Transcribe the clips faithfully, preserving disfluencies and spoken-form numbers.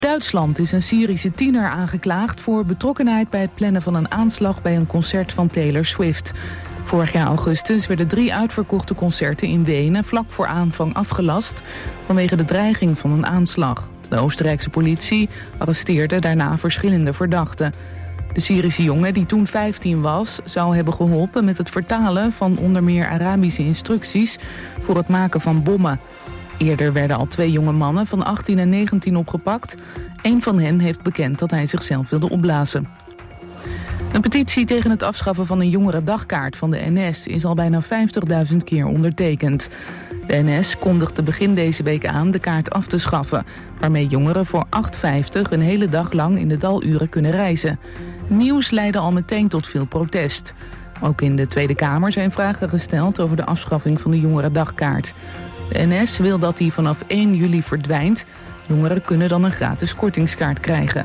Duitsland is een Syrische tiener aangeklaagd voor betrokkenheid bij het plannen van een aanslag bij een concert van Taylor Swift. Vorig jaar augustus werden drie uitverkochte concerten in Wenen vlak voor aanvang afgelast vanwege de dreiging van een aanslag. De Oostenrijkse politie arresteerde daarna verschillende verdachten. De Syrische jongen, die toen vijftien was, zou hebben geholpen met het vertalen van onder meer Arabische instructies voor het maken van bommen. Eerder werden al twee jonge mannen van achttien en negentien opgepakt. Eén van hen heeft bekend dat hij zichzelf wilde opblazen. Een petitie tegen het afschaffen van een jongerendagkaart van de N S is al bijna vijftigduizend keer ondertekend. De N S kondigde begin deze week aan de kaart af te schaffen, waarmee jongeren voor acht vijftig een hele dag lang in de daluren kunnen reizen. Nieuws leidde al meteen tot veel protest. Ook in de Tweede Kamer zijn vragen gesteld over de afschaffing van de jongerendagkaart. De N S wil dat die vanaf één juli verdwijnt. Jongeren kunnen dan een gratis kortingskaart krijgen.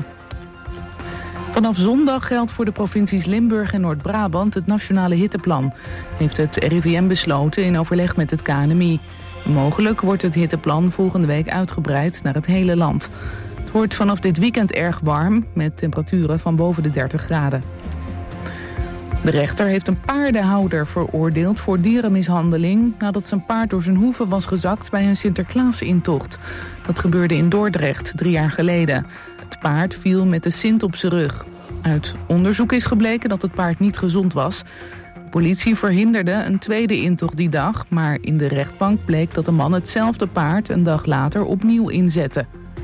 Vanaf zondag geldt voor de provincies Limburg en Noord-Brabant het nationale hitteplan, heeft het R I V M besloten in overleg met het K N M I. Mogelijk wordt het hitteplan volgende week uitgebreid naar het hele land. Het wordt vanaf dit weekend erg warm, met temperaturen van boven de dertig graden. De rechter heeft een paardenhouder veroordeeld voor dierenmishandeling nadat zijn paard door zijn hoeven was gezakt bij een Sinterklaasintocht. Dat gebeurde in Dordrecht drie jaar geleden. Het paard viel met de Sint op zijn rug. Uit onderzoek is gebleken dat het paard niet gezond was. De politie verhinderde een tweede intocht die dag, maar in de rechtbank bleek dat de man hetzelfde paard een dag later opnieuw inzette.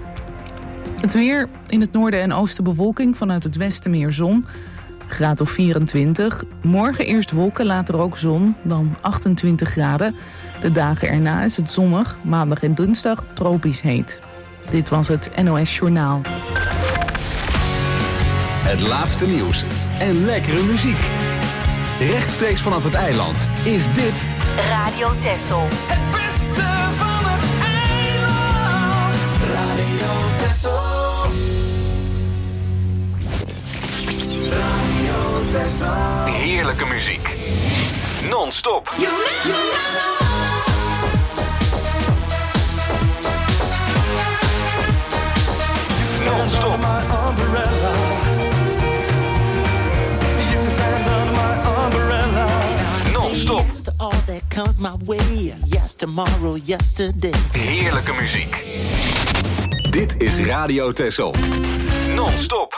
Het weer, in het noorden en oosten bewolking, vanuit het westen meer zon. Graad of vierentwintig. Morgen eerst wolken, later ook zon, dan achtentwintig graden. De dagen erna is het zonnig, maandag en dinsdag tropisch heet. Dit was het N O S Journaal. Het laatste nieuws en lekkere muziek. Rechtstreeks vanaf het eiland is dit Radio Texel. Het beste van het eiland. Radio Texel. Radio Texel. heerlijke muziek. Non-stop. Non-stop. Non-stop. All that comes my way. Yes, tomorrow, yesterday. Heerlijke muziek. Dit is Radio Texel. Non-stop.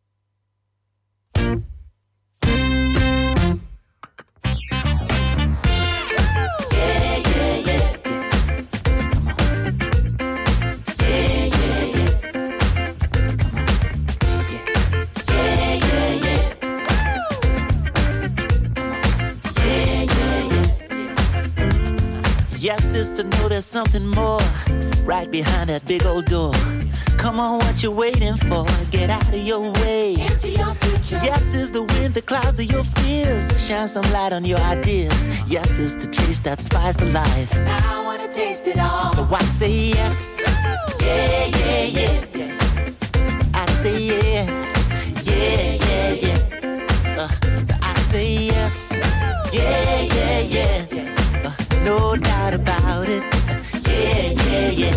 Yes, is to know there's something more right behind that big old door. Come on, what you waiting for? Get out of your way. Into your future. Yes, is the wind, the clouds of your fears. Shine some light on your ideas. Yes, is to taste that spice of life. And I wanna taste it all. So I say yes. Yeah, yeah, yeah. Yes. I say yes. Yeah, yeah, yeah. Uh, so I say yes. Yeah, yeah, yeah. Yes. Uh, no doubt about it. Yeah, yeah, yeah.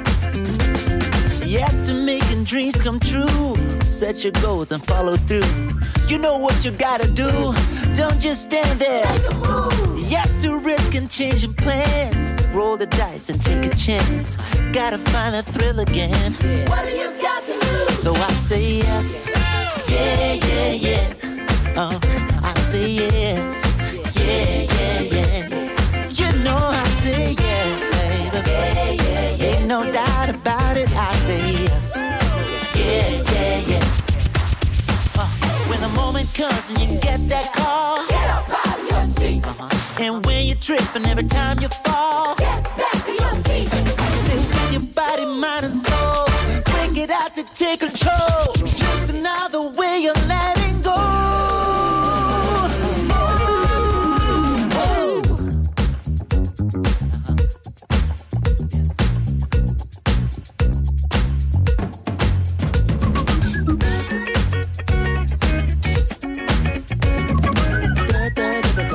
Yes to making dreams come true. Set your goals and follow through. You know what you gotta do. Don't just stand there. Make a move. Yes to risk and changing plans. Roll the dice and take a chance. Gotta find a thrill again. Yeah. What do you got to lose? So I say yes. Yeah, yeah, yeah. Oh, I say yes. Yeah, yeah, yeah. You know I say yeah, baby. Yeah, yeah, yeah. Ain't no doubt about it. I say yes. Yeah, yeah, yeah. Uh, when the moment comes and you get that call, Get up out of your seat. uh-huh. And when you trip and every time you fall, Get back to your feet. say with your body, mind and soul, bring it out to take control. Just another way of letting go.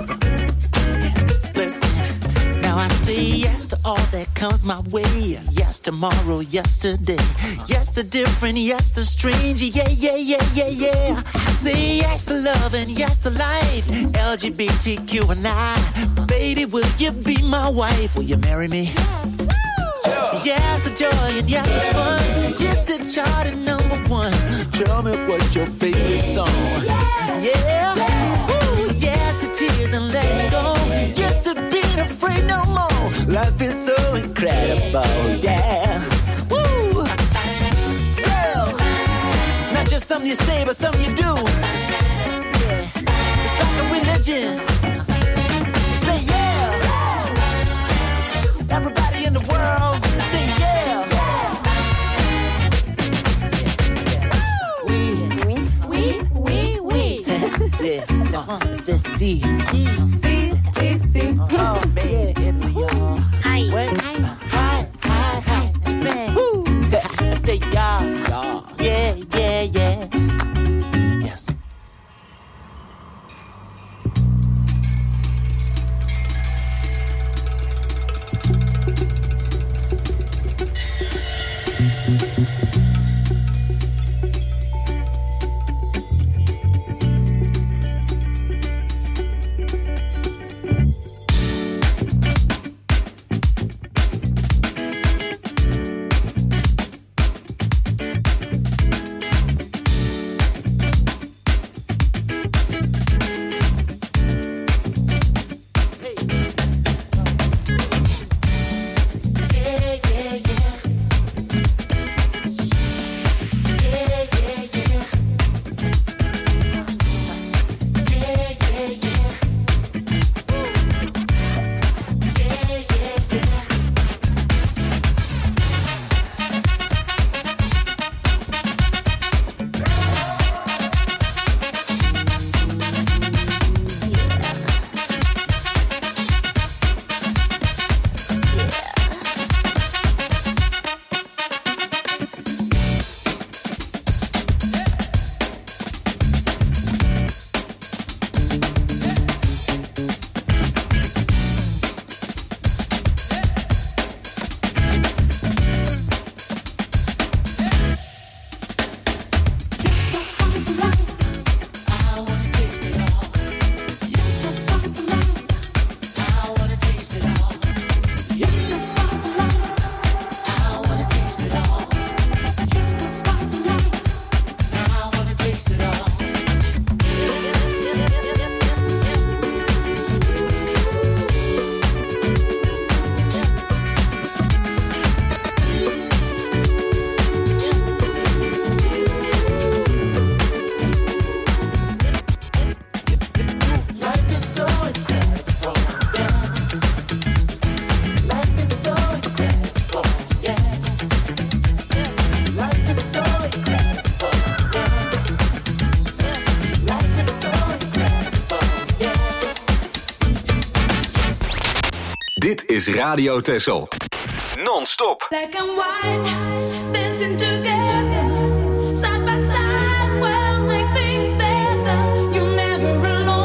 Listen, now I say yes to all that comes my way. Yes yes tomorrow, yesterday. Yes to different, yes to strange. Yeah, yeah, yeah, yeah, yeah. I say yes to love and yes to life. L G B T Q and I. Baby, will you be my wife? Will you marry me? Yes. Yeah. Yes to joy and yes to fun. Yes to chart and number one. Tell me what's your favorite song? Yes. Yeah. Yeah. Ooh, yes to tears and letting go. Yes to being afraid no more. Life is so incredible. Yeah. Woo. Yeah. Not just something you say, but something you do. Yeah. It's like a religion. Say yeah. Everybody in the world, say yeah. We, Oui, oui, oui. yeah, no, c'est si. Si, si, si. Oh, man, yeah, Hi. Wait, hi, hi, hi, man. Woo. I say yeah, yeah, yeah, yeah. Yes. Dit is Radio Texel. Non-stop. Black and white, dancing together, side by side, we'll make things better. You're never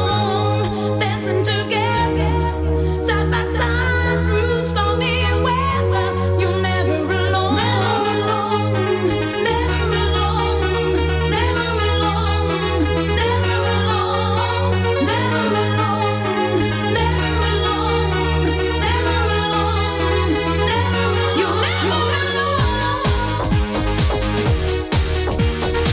alone, dancing together, side by side, through stormy weather. You're never alone, never alone, never alone, never alone, never alone, never alone, never alone, never alone, never alone. You're never alone.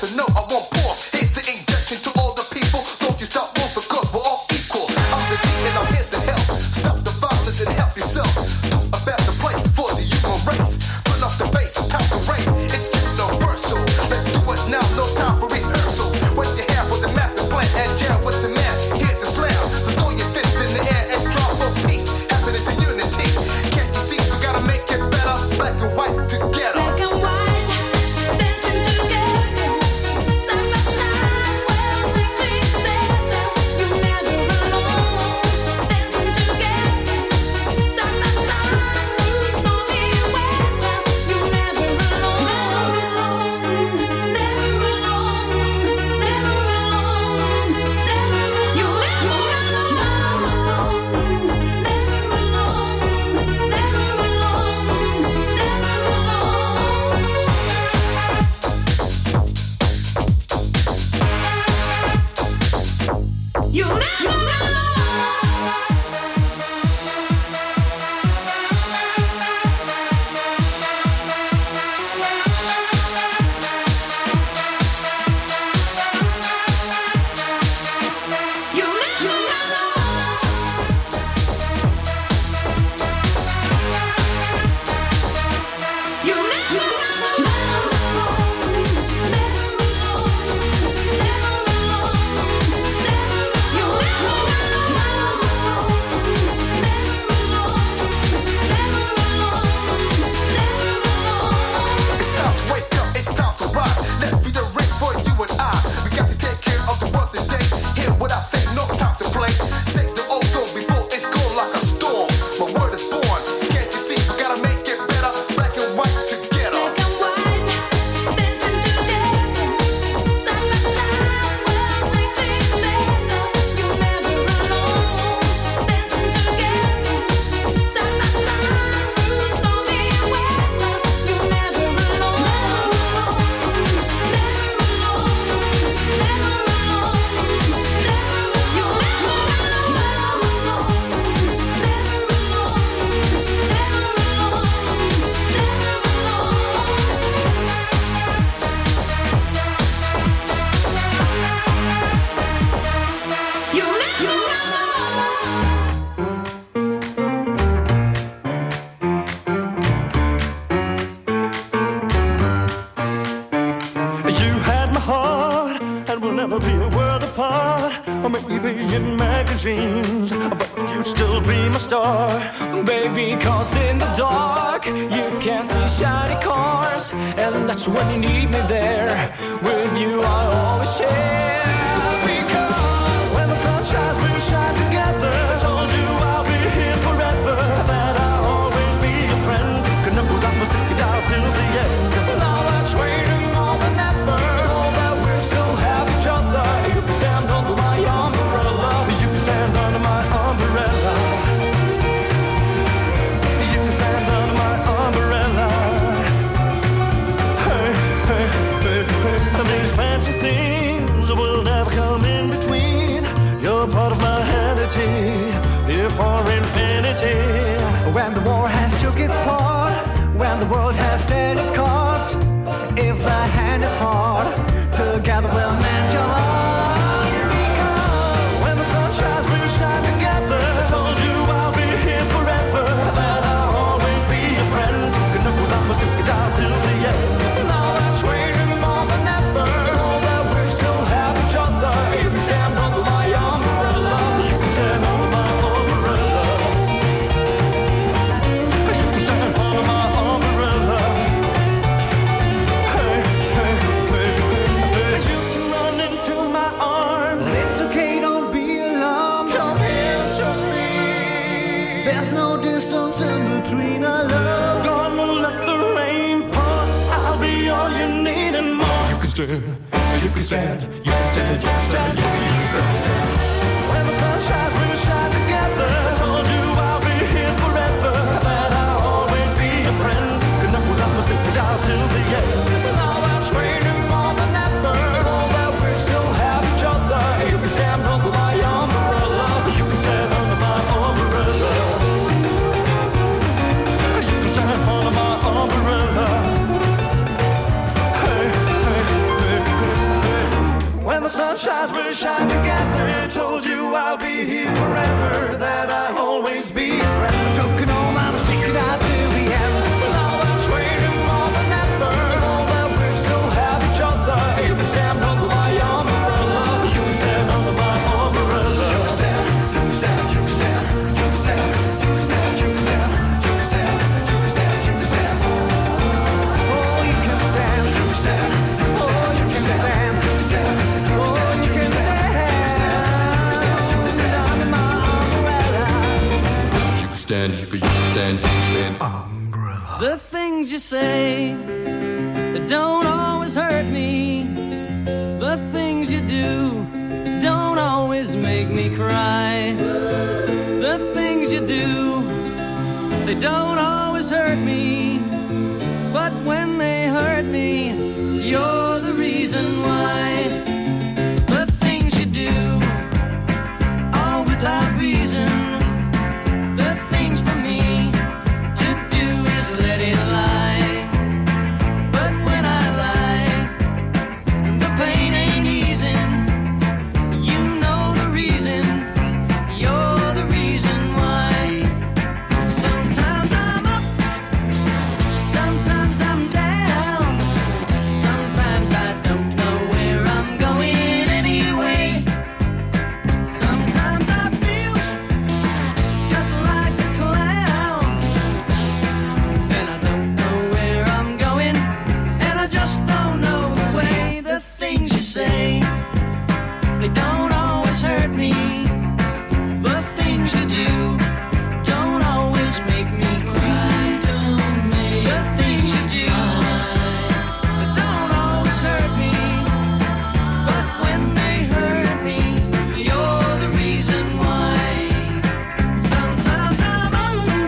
So no, I won't pause. It's an injection to all the people. Don't you stop moving, cause we're all equal. I'm the D and I'm here to help. Stop the violence and help yourself. Do a better place for the human race. Turn off the bass, time to rain. It's universal. Let's do it now, no time for rehearsal. Wet your hair for the master plan and jam with the man. Here to slam. So throw your fist in the air and strive for peace, happiness and unity. Can't you see we gotta make it better? Black and white together. Black and white, dancing together, side by side, we'll make things better. You're never alone. Dancing together, side by side, through stormy weather. You're never alone. Never alone, never alone, never alone. You're never alone. Never alone, never alone, never alone. You're never alone. You're never alone. You're never It's time to wake up, it's time to rise. Let be the ring for you and I. We got to take care of the world today. Hear what I say, no time to play. Save the ozone before it's gone like a storm. My word is born. Can't you see? We gotta make it better. Black and white together. Black and white, dancing together, side by side, we'll make things better. You're never alone. Dancing together, side by side, through stormy weather. You're never alone. Never alone, never alone, never. You're never alone. Never alone, never alone. You're never alone. You had my heart, and we'll never be a world apart. Or maybe in magazines, but you'd still be my star. Baby, cause in the dark you can't see shiny cars, and that's when you need me there. With you I always share. Because when the sun shines, we shine together. Told you I'll be here forever, that I'll always be your friend. Could never that must stick it out till the end. Now that's waiting more than ever. Know that we still have each other. You can stand under my umbrella. You can stand under my umbrella. You can stand under my umbrella. Hey, hey, hey, hey. And these fancy things will never come in between. You're part of my entity, here for infinity. When the war has took its part, when the world has dealt its cards, if the hand is hard, together we'll mend your heart. Because When the sun shines, we shine together. Told you I'll be here forever, that I'll always be your friend. Could never that must stick it out till the end. Now that's waiting more than ever. Know that we still have each other. You can stand under my umbrella. You can stand under my umbrella. You can stand under my umbrella. Hey, hey, hey, hey. You can run into my arms. it's okay, don't be alarmed. Come here to me. There's no distance in between our love. Gonna let the rain pour. I'll be all you need and more. You can stand, you can stand, you can stand, you can stand, you can stand, stand. When the sun shines, we shine together. Told you I'll be here forever, that I'll always be your friend. Could never that must stick it out till the end. Now that's waiting more than ever. Know that we still have each other. You can stand under my umbrella. You can stand under my umbrella. You can stand under my umbrella. Hey, hey, hey, hey. sun shines, we'll shine together. Told you I'll be here forever, that I'll always be a friend. Took it all, I'm sticking out till the end. With all that trading more than ever, all that we still have each other. You can stand under my umbrella. You can stand under my umbrella. You can stand, you can stand, you can stand, you can stand, you can stand, you can stand, you can stand, you can stand, you can stand. Oh, you can stand, you can stand, oh, you can stand, you can stand, oh, you can stand under my umbrella. You can stand, you can, you can stand, you can stand umbrella. The things you say that don't always hurt me. The things you do don't always make me cry. The things you do, they don't always hurt me. But when they hurt me, you're the reason why. The things you do, all without reason. The things for me to do is let it lie. But when I lie, the pain ain't easing. You know the reason, you're the reason why. Sometimes I'm up, sometimes I'm down. Sometimes I don't know where I'm going anyway. Sometimes I feel just like a clown. And I don't know where I'm going, and I just don't know the way. The things you say, they don't always hurt me. The things you do don't always make me cry. The things you do, they don't always hurt me. But when they hurt me, you're the reason why. Sometimes I'm alone.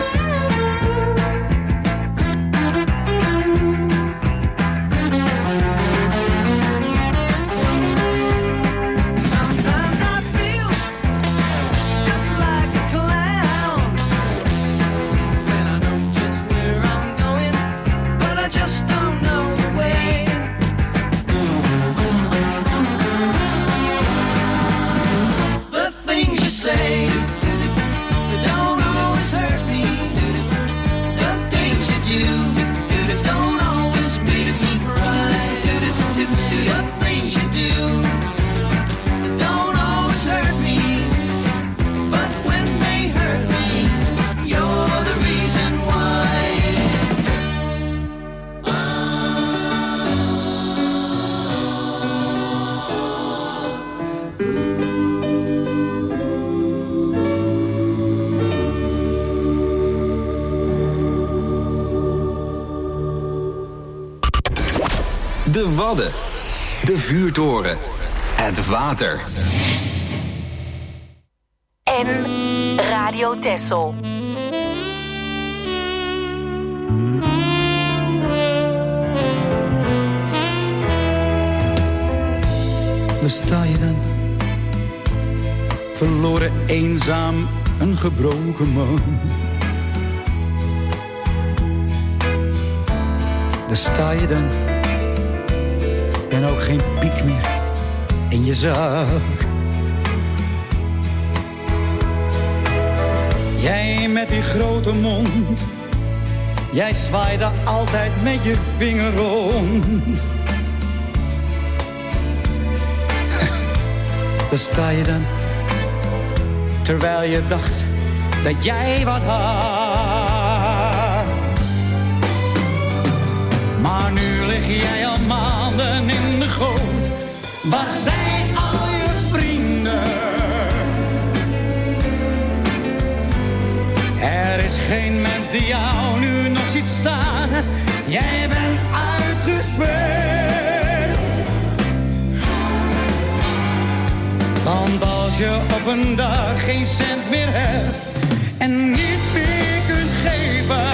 Sometimes I feel just like a clown. And I know just where I'm going, but I just don't know the way. The things you say, they don't always hurt me. The things you do, they don't always make me cry. The things you do, they don't always hurt me. But when they hurt me, you're the reason why. De Wadden. De vuurtoren. Het water. En Radio Texel. Daar sta je dan, verloren, eenzaam, een gebroken man. Daar sta je dan, en ook geen piek meer in je zak. Jij met die grote mond, jij zwaaide altijd met je vinger rond. Daar sta je dan, terwijl je dacht dat jij wat had. Maar nu lig jij al maanden in de goot. Waar zijn al je vrienden? Er is geen mens die jou nu nog ziet staan. Jij bent uitgespeeld. Want als je op een dag geen cent meer hebt en niets meer kunt geven,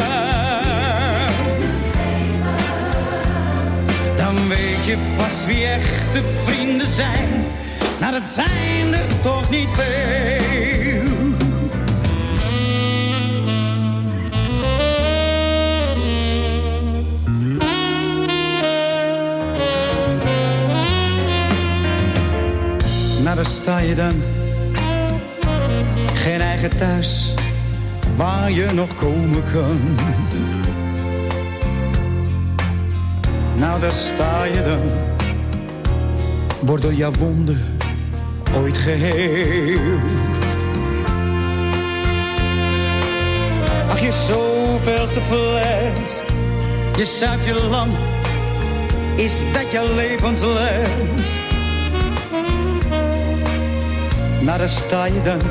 dan weet je pas wie echte vrienden zijn. Nou, dat zijn er toch niet veel. Nou, daar sta je dan. Geen eigen thuis waar je nog komen kan. Nou, daar sta je dan. Wordt door jouw wonden ooit geheeld. Ach, je zoveelste fles. Je zuipt je lam. Is dat jouw levensles? Nou, daar sta je dan.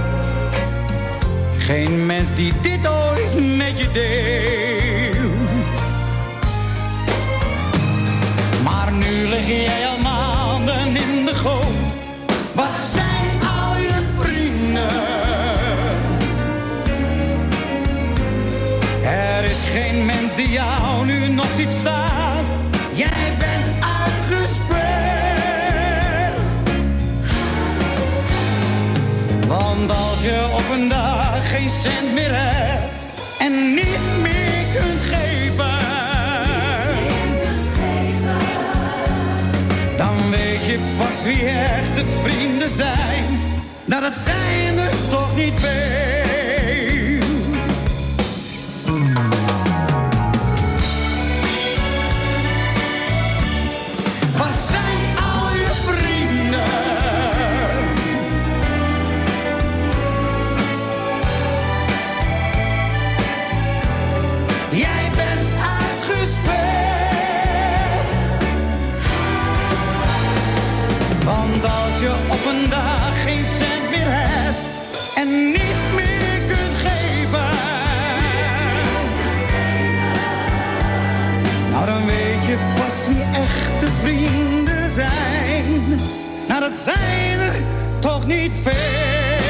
Geen mens die dit ooit met je deelt. Maar nu lig jij al maanden in de goot. Waar zijn al je vrienden? Er is geen mens die jou nu nog ziet staan. Jij bent uitgespeeld. Want als je op een dag geen cent meer hebt en niets meer kunt geven, dan weet je pas wie echte vrienden zijn. Nou, dat zijn er toch niet veel. Waar zijn al je vrienden? Jij bent uitgespeeld. Want als je op een dag geen cent meer hebt en niets meer kunt geven, nou, dan weet je pas wie echte vrienden zijn. Nou, dat zijn er toch niet veel.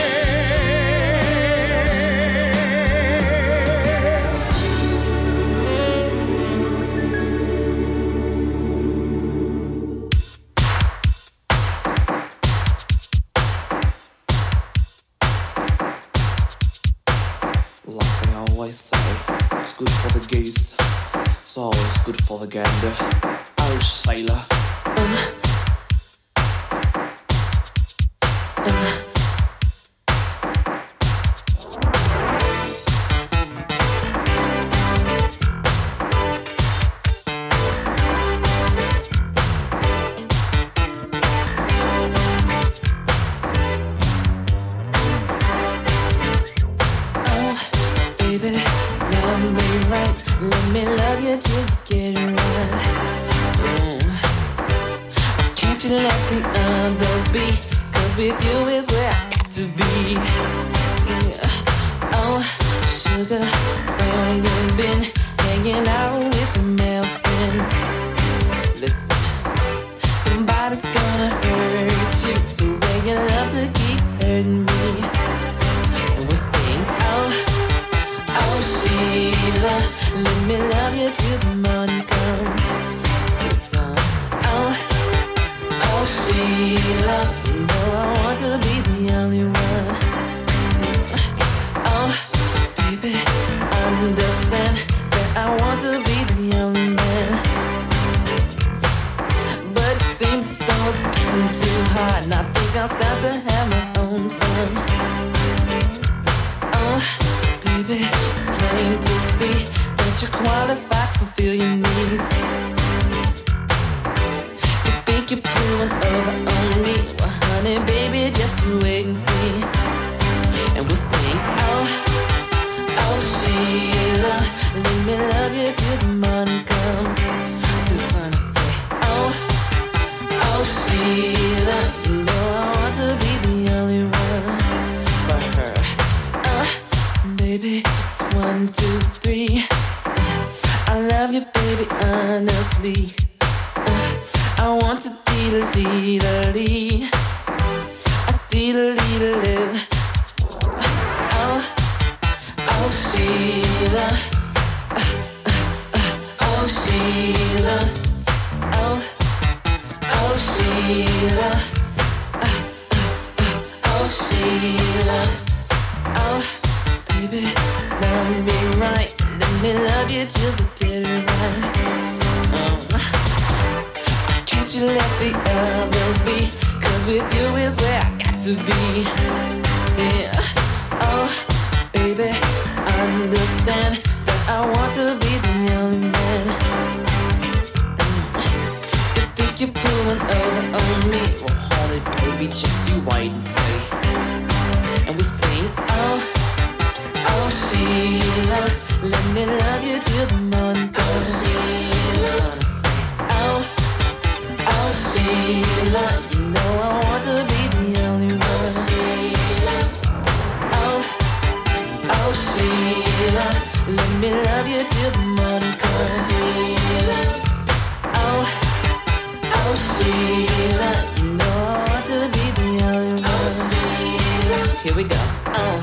Like they always say, it's good for the geese, it's always good for the gander. Oh, sailor. Um. Um. Let me love you till you get it right. Mm. Can't you let the others be? Cause with you is where I got to be. Yeah. Oh, sugar, where you been? Hanging out with the male friends. Listen, somebody's gonna hurt you the way you love to keep hurting me. And we'll sing, oh, oh, Sheila, let me love you till the morning comes. Sing song. Oh, oh, Sheila, you know I want to be the only one. Oh, baby, understand that I want to be the only man. But it seems as though it's getting too hard, and I think I'll start to have my own fun. Oh, baby, it's plain to see that you're qualified to fulfill your needs. You think you're pulling over on me? Well, honey, baby, just you wait and see. And we'll sing, oh, oh, Sheila, let me love you till the morning comes. The sun will say, oh, oh, Sheila, you know I want to be the only one for her. Uh, baby, it's one, two, three. I love you, baby, honestly. Uh, I want to dee-da-dee-da-dee. A dee-da-dee-da-dee. Oh, oh, Sheila. Uh, uh, uh, oh, Sheila. Oh, oh, Sheila. Uh, uh, uh, oh, Sheila. Oh, baby, love me right. Let me love you till we get it right. Um, can't you let the others be? Cause with you is where I got to be. Yeah. Oh, baby, understand that I want to be the only man. You think you're pulling over on me? Well, hold it, baby, just you wait and see. And we sing, oh, oh, Sheila, let me love you till the morning comes. Oh, oh, Sheila, you know I want to be the only one. Oh, oh, Sheila, let me love you till the morning comes. Oh, oh, Sheila, you know I want to be the only one. Here we go. Oh.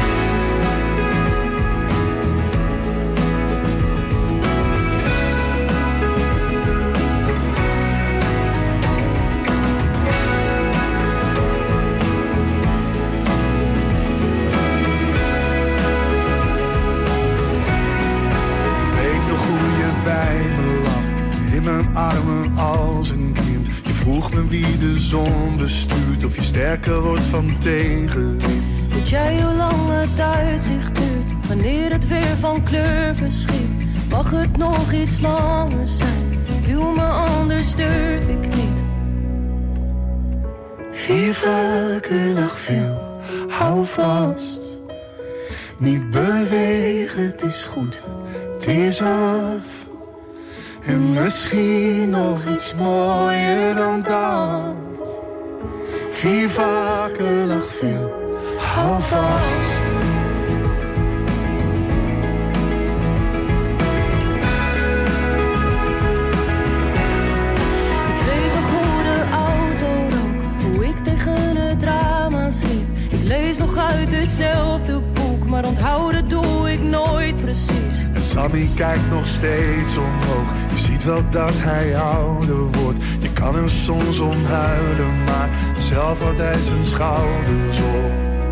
Mijn armen als een kind. Je vroeg me wie de zon bestuurt, of je sterker wordt van tegenwind. Weet jij hoe lang het uitzicht duurt, wanneer het weer van kleur verschiet? Mag het nog iets langer zijn? Duw me, anders durf ik niet. Vier vaker dag veel, hou vast. Niet bewegen, het is goed, het is af. En misschien nog iets mooier dan dat. Vier vaker dag veel, hou vast. Ik weet nog hoe de auto rook, hoe ik tegen het raam aansliep. Ik lees nog uit hetzelfde boek, maar onthouden doe ik nooit precies. En Sammy kijkt nog steeds omhoog. Je ziet wel dat hij ouder wordt. Je kan er soms om huilen, maar zelf houdt hij zijn schouders op.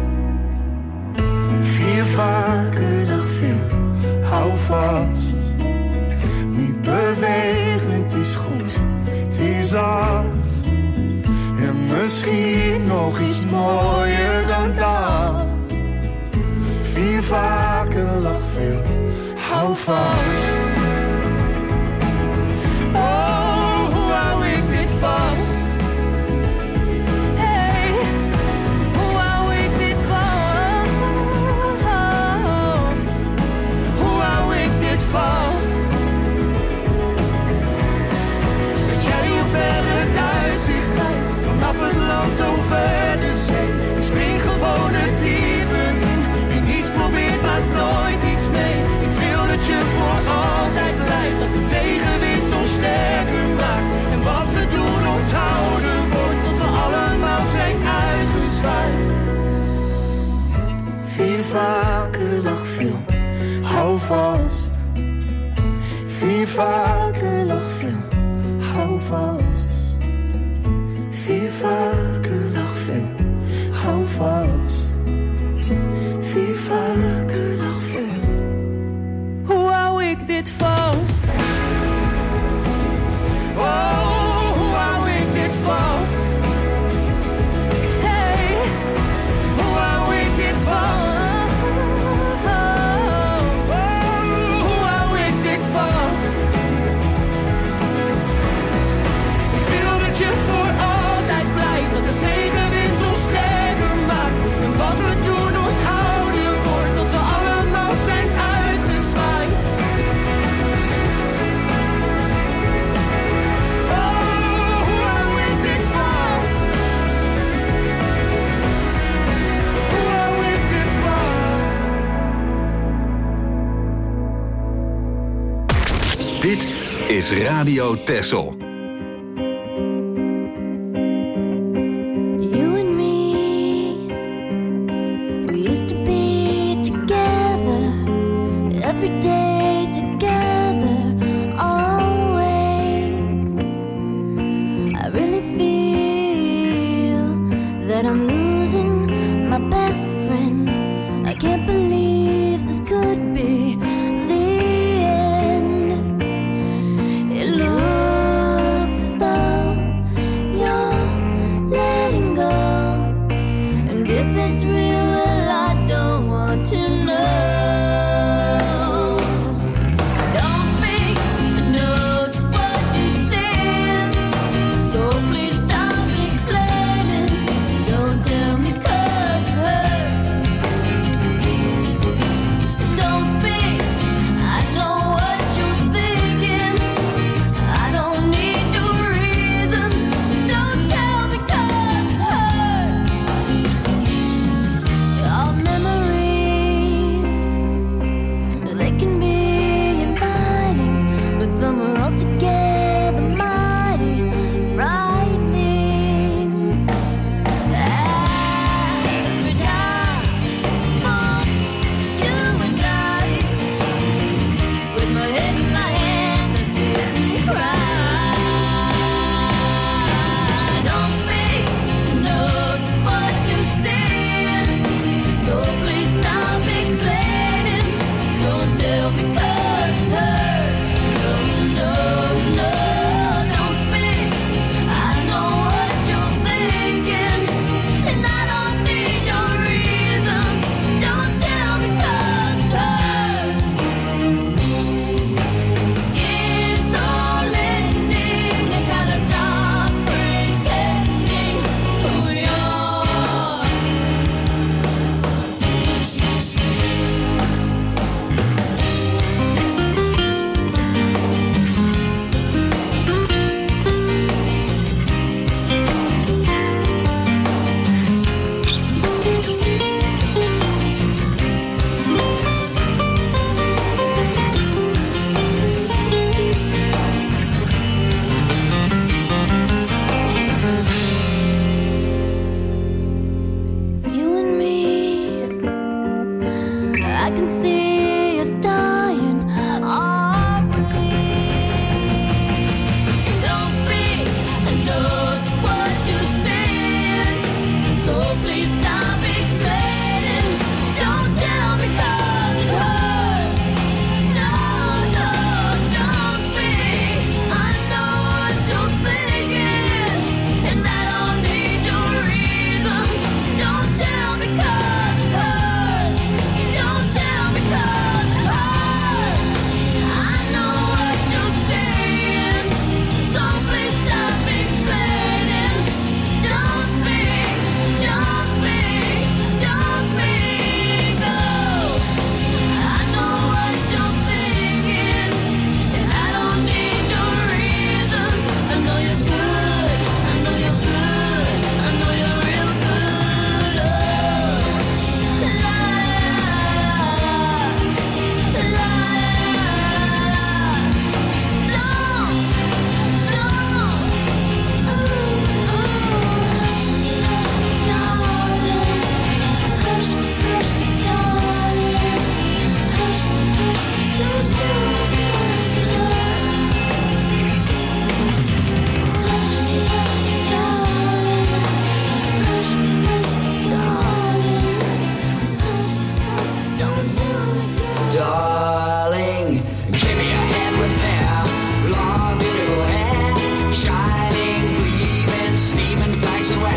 Vier vaker dag veel, hou vast. Niet bewegen, het is goed, het is af. En misschien nog iets mooier dan dat. Vier vaker dag veel, hou vast. Oh, hoe hou ik dit vast? Hey, hoe hou ik dit vast? Hoe hou ik dit vast? Weet jij hoe ver het uitzicht lijkt? Vanaf het land over de zee. Ik spring gewoon het diepe in. Wie niets probeert maakt nooit iets mee. Ik wil dat je voor altijd blijft. Dat de tegenwind ons sterker maakt. En wat we doen onthouden wordt. Tot we allemaal zijn uitgezwaaid. Vier vaker dag veel, hou vast. Vier vaker dag veel, hou vast. Vier vaker dag veel, hou vast. Vier vaker dag veel. Hoe hou ik dit vast? Oh, hoe hou ik dit vast? Hey, hoe hou ik dit vast? Oh, hoe hou ik dit vast? Ik wil dat je voor altijd blijft. Dat de tegenwind ons sterker maakt. En wat we doen onthouden wordt. Tot we allemaal zijn uitgezwaaid. Oh, hoe hou ik dit vast? Hoe hou ik dit vast? Dit is Radio Texel. You and me, we used to be together, every day together, always. I really feel that I'm losing my best friend. I can't believe this could be the end. It looks as though you're letting go.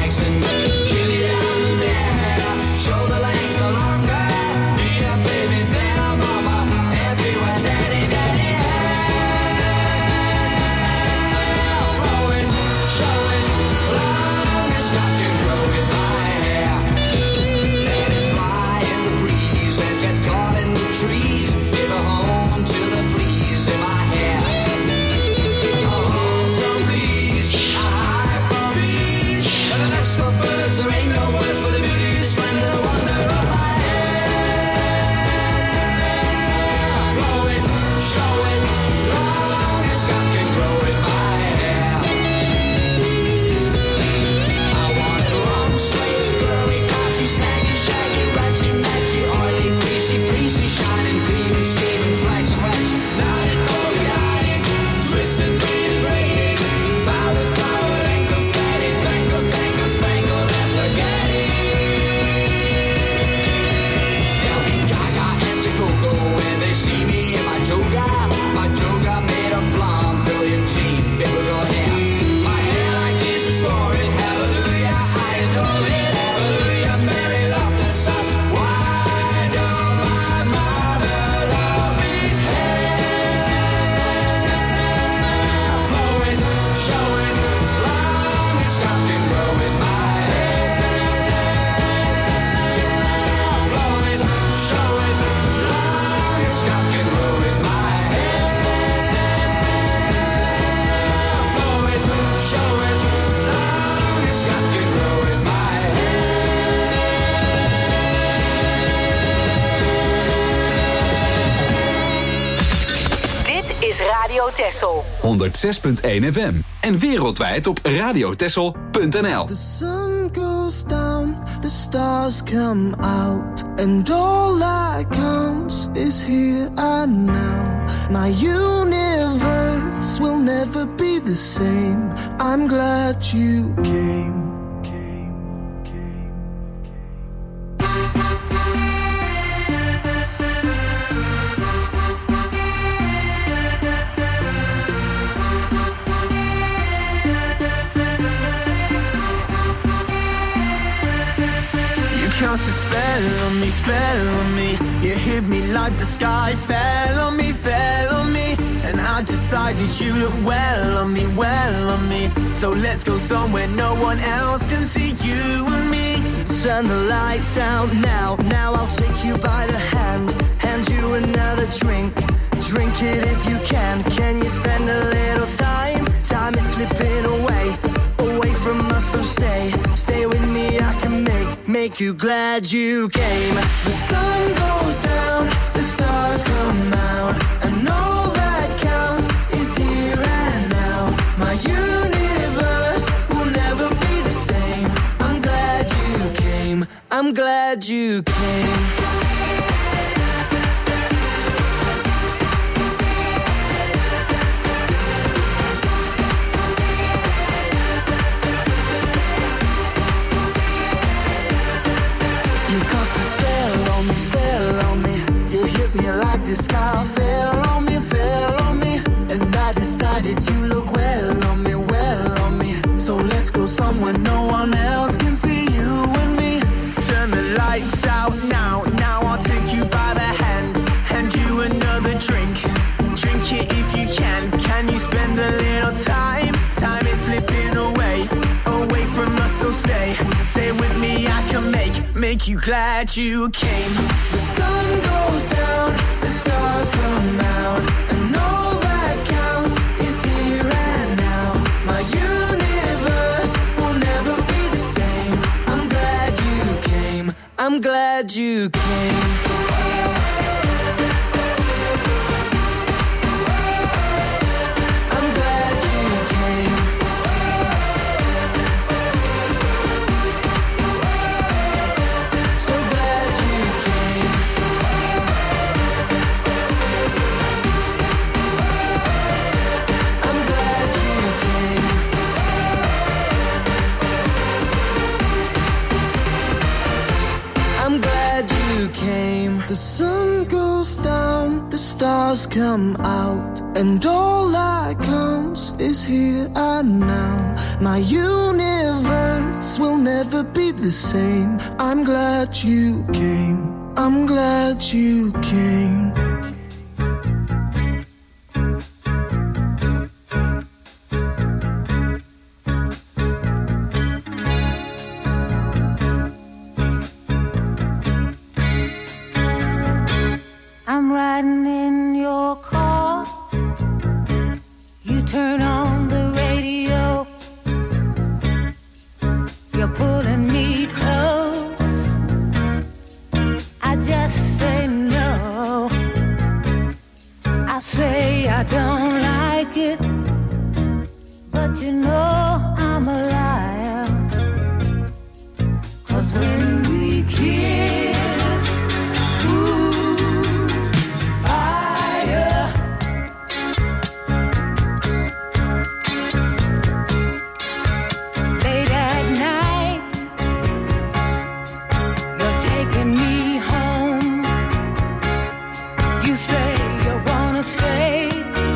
action. Give it out to there. Shoulder lengths no longer. Be a baby there, mama. Everywhere, daddy, daddy. Throw it, show it. Long as God can grow in my hair. Let it fly in the breeze and get caught in the trees. Give a home to the fleas in my hair. A home from fleas, a hive from bees, and a nest for birds. There ain't no words for the beauty, splendor, wonder of my hair. Throw it, show it, long as God can grow in my hair. I want it long, straight, curly, glossy, snaggy, shaggy, ratchy, matchy, oily, greasy, fleecy, shining, gleaming, steaming, flags and rags. Knotted, polka dotted, twisted, braided, braided, powder, flower, and confetti, bangled, tangled, spangled, and spaghetti. They'll be gaga and Chicago when they see me in my toga. My toga made of blonde, brilliant teeth, biblical hair. My hair like Jesus for it, hallelujah, I adore it, hallelujah, Mary loved the sun. Why don't my mother love me? Flow it, show it, long as God can grow in my hair. Flow it, show it, long as God can grow in my hair. Flow it, show it, long as God can grow in my Dit is Radio Texel. honderdzes punt één F M. En wereldwijd op radiotessel punt n l. The sun goes down, the stars come out, and all that counts is here and now. My universe will never be the same. I'm glad you came. Cast a spell on me, spell on me. You hit me like the sky fell on me, fell on me. And I decided you look well on me, well on me. So let's go somewhere no one else can see you and me. Turn the lights out now, now I'll take you by the hand. Hand you another drink, drink it if you can. Can you spend a little time? Time is slipping away, away from us, so stay. Stay with me, I can make, make you glad you came. The sun goes down, the stars come out, and all that counts is here and now. My universe will never be the same. I'm glad you came, I'm glad you came. Like the sky fell on me, fell on me. And I decided you look well on me, well on me. So let's go somewhere no one else can see you and me. Turn the lights out now, now I'll take you by the hand. Hand you another drink, drink it if you can. Can you spend a little time? Time is slipping away, away from us, so stay. Stay with me, I can make, make you glad you came. The sun goes down, the stars come out, and all that counts is here and now. My universe will never be the same. I'm glad you came, I'm glad you came. The sun goes down, the stars come out, and all that counts is here and now. My universe will never be the same. I'm glad you came. I'm glad you came. I'm riding in your car. You turn on the radio. You're pulling me close. I just say no. I say I don't like it, but you know I'm a liar. 'Cause when we kiss, ooh, fire. Late at night, you're taking me home. You say you wanna stay.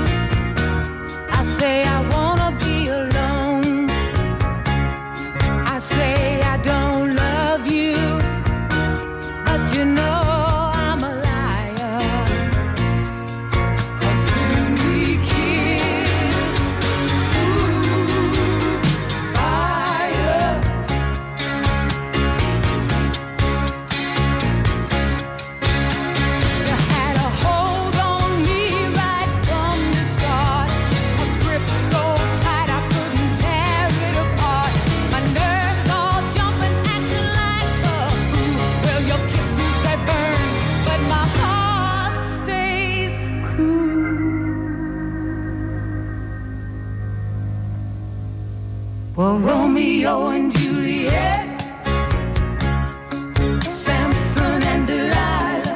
I say I wanna be alone. I say I don't love you, but you know I'm a liar. 'Cause when we kiss, ooh, fire. You had a hold on me right from the start, a grip so tight I couldn't tear it apart. My nerves all jumping, acting like a fool. Well, your kisses they burn, but my heart stays cool. Well, Romeo and Juliet, Samson and Delilah.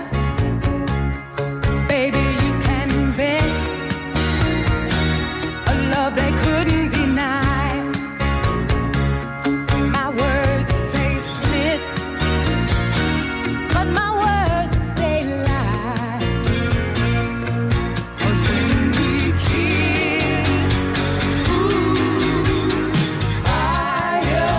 Baby, you can bet a love they couldn't deny. My words say split, but my words they lie. 'Cause when we kiss, ooh, fire.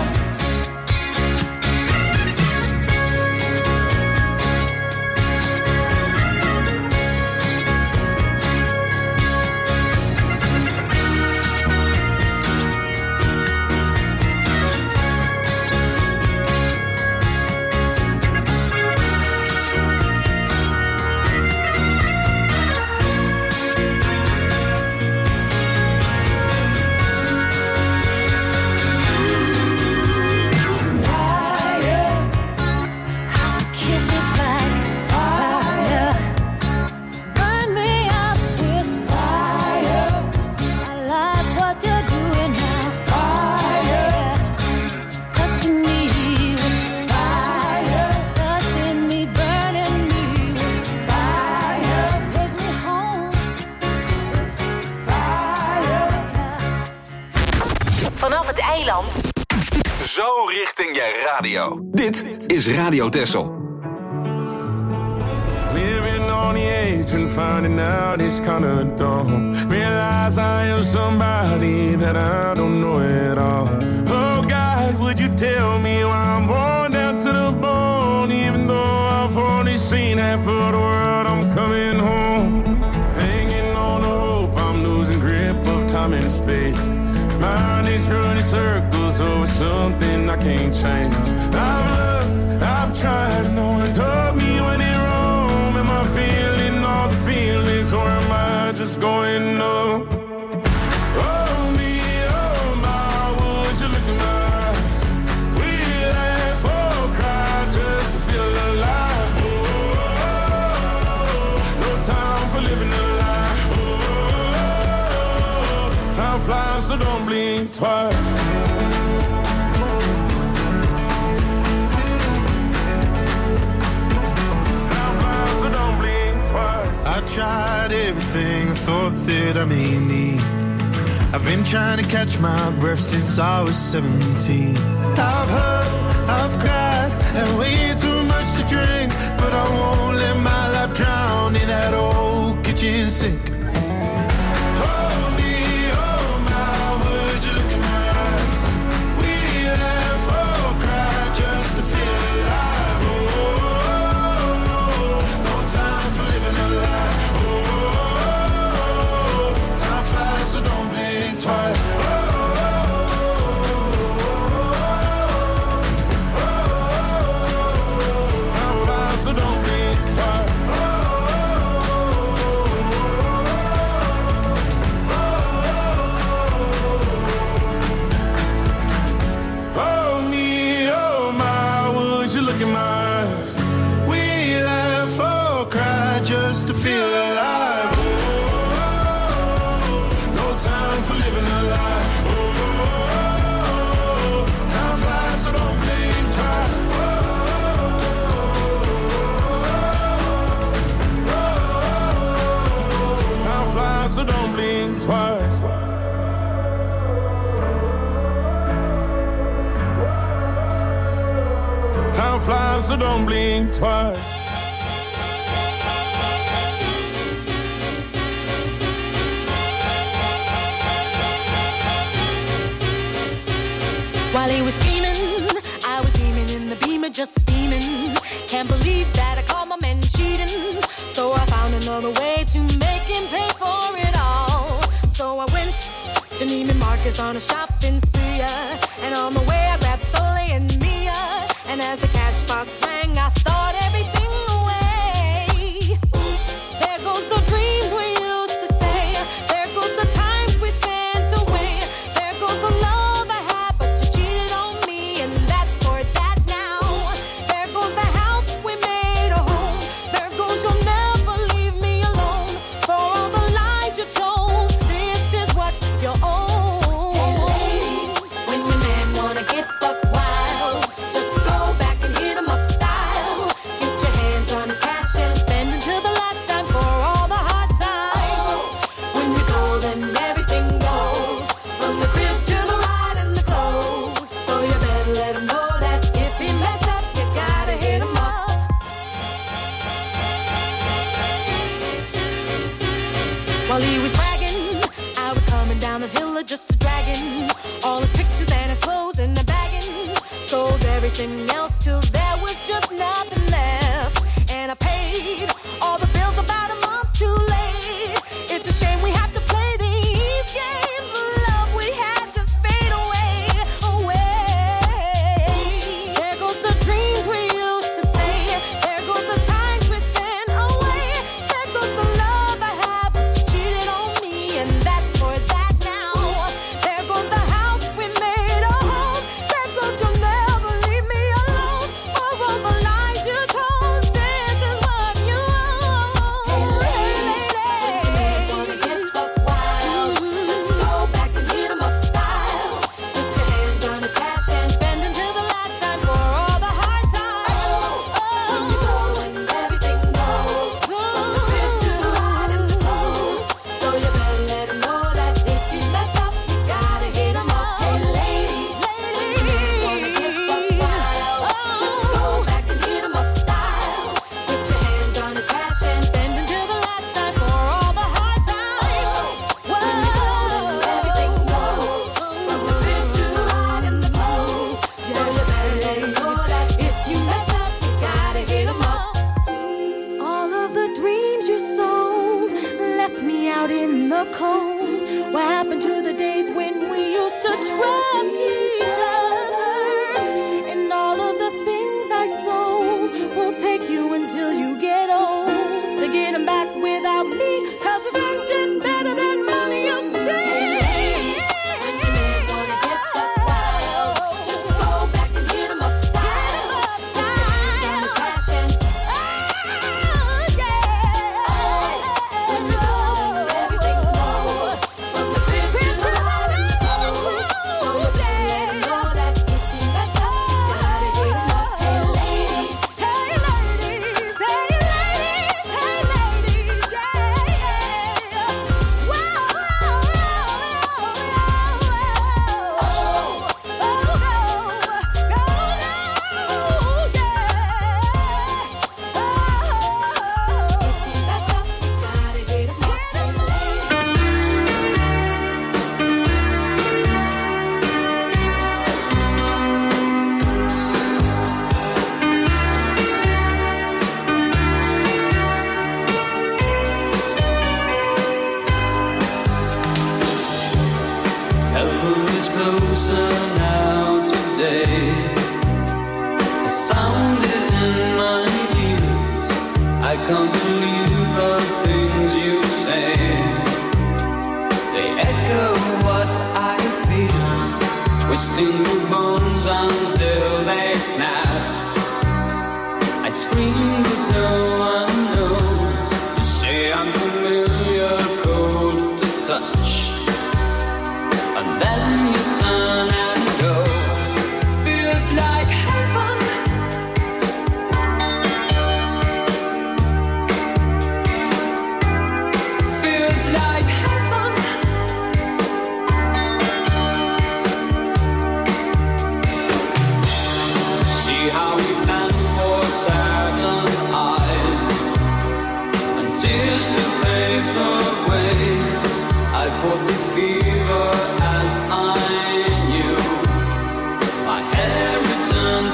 Fire. Hot kisses like fire. Burn me up with fire. I like what you're doing now. Fire. Touching me with fire. Touching me, burning me with fire. Take me home. Fire. Vanaf het eiland. Zo richting je radio. Dit is Radio Texel. Living on the edge and finding out it's kinda dumb. Realize I am somebody that I don't know at all. Oh God, would you tell me why I'm worn down to the bone? Even though I've only seen half of the world, I'm coming home. Hanging on the hope, I'm losing grip of time and space. Mind is running circles over something I can't change. I've looked, I've tried, no one told me when it wrong. Am I feeling all the feelings, or am I just going numb? Oh me, oh my, would you look in my eyes? We'd laugh or cry just to feel alive. Oh, no time for living a lie. Oh, time flies, so don't blink twice. I tried everything I thought that I may need. I've been trying to catch my breath since I was seventeen. I've hurt, I've cried, and way too much to drink, but I won't let my life drown in that old kitchen sink. Oh me, oh my, would you look in my eyes? We laugh or cry look in my eyes. We laugh or cry just to feel alive. Oh, oh, oh, no time for living a lie. Oh, oh, oh, time flies, so don't think twice. Oh, oh, oh, time flies, so don't blink twice. Time flies, so don't blink twice. While he was scheming, I was beaming in the beamer, just steaming. Can't believe that I caught my man cheating. So I found another way to make him pay for it all. So I went to Neiman Marcus on a shopping spree, uh, and on the way I grabbed Soleil and Mia. And as the cash box rang, I thought everything away. There goes the dreams we used to say. There goes the times we spent away. There goes the love I had, but you cheated on me, and that's for that now. There goes the house we made a home. There goes you'll never leave me alone. For all the lies you told, this is what you own. Hey ladies, when your man wanna get buck wild, just go back and hit him up style. Get your hands on his cash and spend until the last time for all the hard times. When you go, then everything goes, from the crib to the ride and the clothes. So you better let him know that if he mess up, you gotta hit him up. While he was bragging, I was coming down the hill of just a dragon. All his pictures and his clothes in the bagging. Sold everything else till there was just nothing left. And I paid all the bills about a month too late. It's a shame we have to play these games. The love we had just fade away, away. There goes the dreams we used to say. There goes the times we spent away. There goes the love I had, but you cheated on me, and that's for that now. There goes the house we made a home. There goes you'll never leave me alone.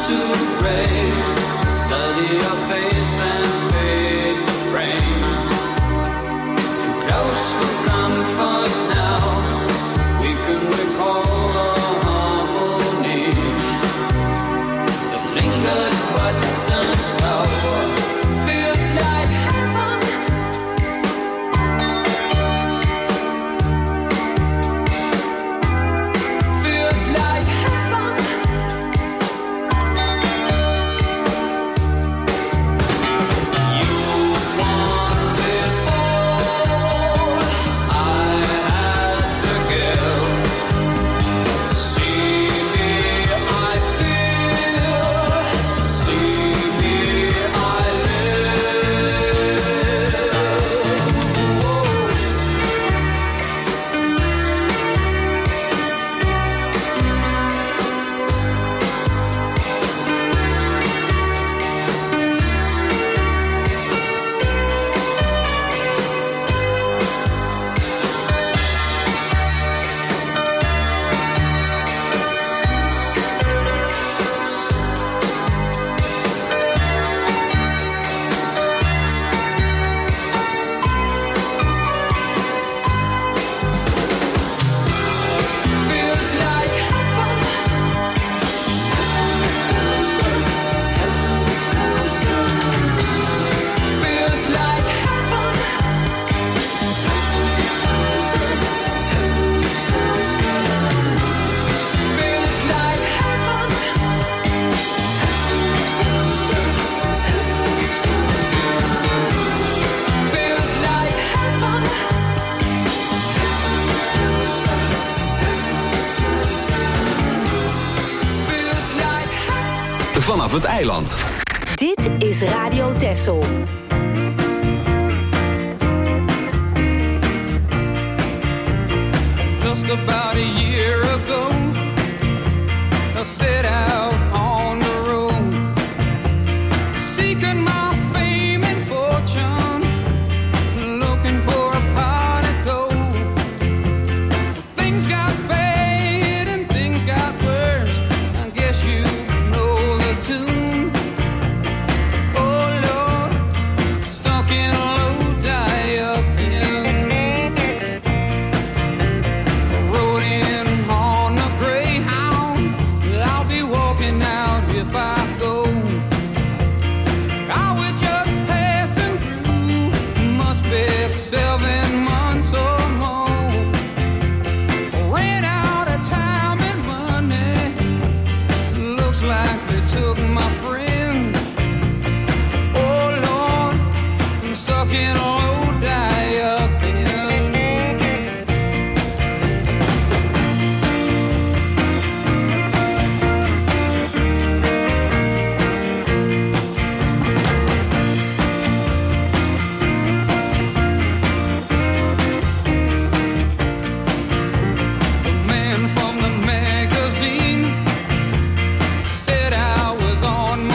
to break. Study your face and fade the frame. Too close for comfort now. We can recall the harmony that lingered but turned sour. Feels like heaven. Feels like heaven. You want it all. I had to give. See me, I feel. See me, I live. Feels like heaven. Feels like heaven. Feels like heaven. Feels like heaven. Feels like heaven. Vanaf het eiland. Dit is Radio Texel. Just about a year ago, I set out on the road, seeking my fame and fortune, looking for a pot of gold. Things got bad and things got worse. I guess you know the tune. Oh Lord, stuck in a low die-up in. Rode in on a Greyhound. I'll be walking out if I go. I was just passing through. Must be seven months or more. Ran out of time and money. Looks like they took my friend. Oh Lord, I'm stuck in a low die-up in. The man from the magazine said I was on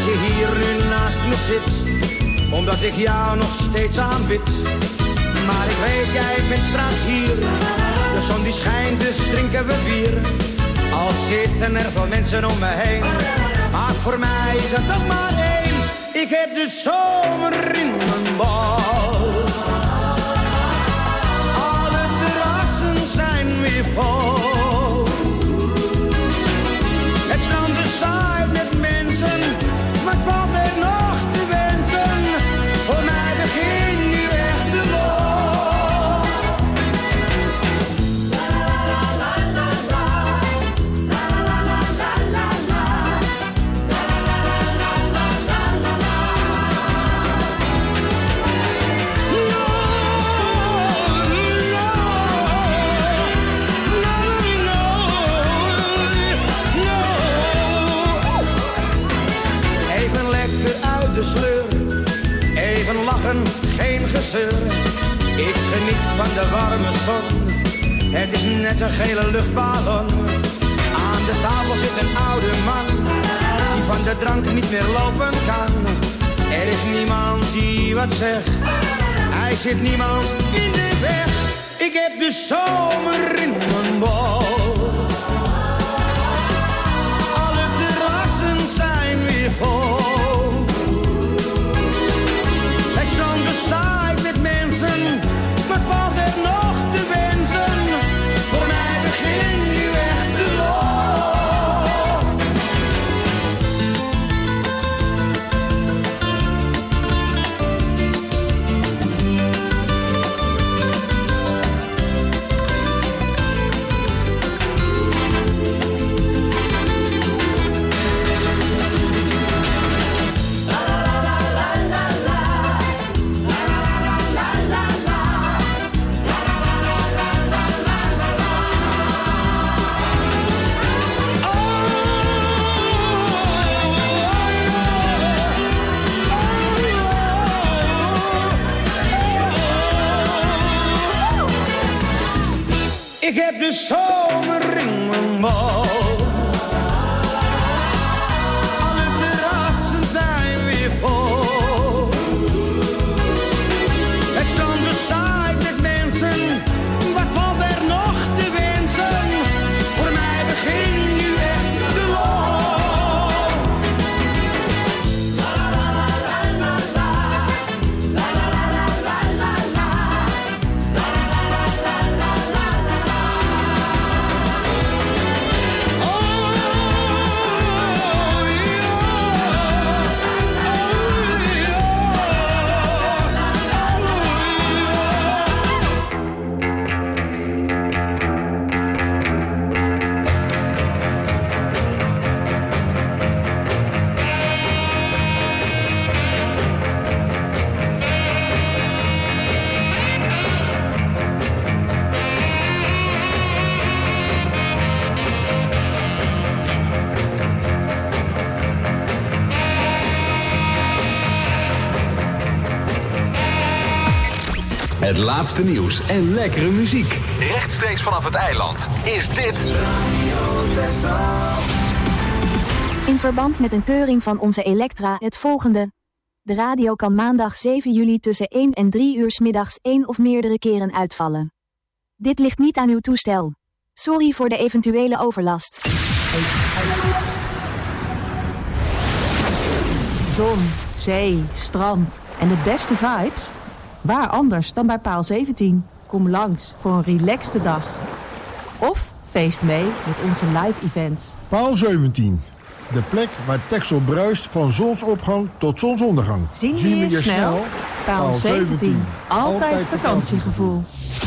je hier nu naast me zit, omdat ik jou nog steeds aanbid. Maar ik weet, jij bent straks hier, de zon die schijnt, dus drinken we bier. Al zitten er veel mensen om me heen, maar voor mij is het nog maar één. Ik heb de zomer in mijn bal. Alle terrassen zijn weer vol. Het strand bezaaid met mensen, maar het valt er nog te wensen. Voor mij begint nu echt de lol. La la la la la, la la la la la la, la la la la la la la. Even lekker uit de sleur, even lachen, geen gezeur. Ik geniet van de warme zon, het is net een gele luchtballon. Aan de tafel zit een oude man, die van de drank niet meer lopen kan. Er is niemand die wat zegt, hij zit niemand in de weg. Ik heb de zomer in mijn bol. Alle terrassen zijn weer vol. Het strand bezaaid met mensen, wat valt er nog te wensen? Voor mij begint nu echt de lol. Ik heb de zomer in mijn bol. Alle terrassen zijn weer vol. Het strand bezaaid met mensen, wat valt er nog te wensen? Voor mij begint nu echt de lol. La la la la la la, la la la la la la, la la la la la la. Het laatste nieuws en lekkere muziek. Rechtstreeks vanaf het eiland is dit Radio Texel. In verband met een keuring van onze Elektra het volgende. De radio kan maandag zeven juli tussen één en drie uur 's middags één of meerdere keren uitvallen. Dit ligt niet aan uw toestel. Sorry voor de eventuele overlast. Zon, zee, strand en de beste vibes? Waar anders dan bij Paal zeventien? Kom langs voor een relaxte dag. Of feest mee met onze live events. Paal zeventien. De plek waar Texel bruist van zonsopgang tot zonsondergang. Zien we je snel? Paal zeventien. Altijd vakantiegevoel.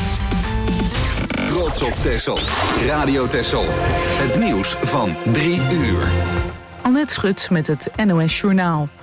Trots op Texel. Radio Texel. Het nieuws van drie uur. Annette Schut met het N O S Journaal.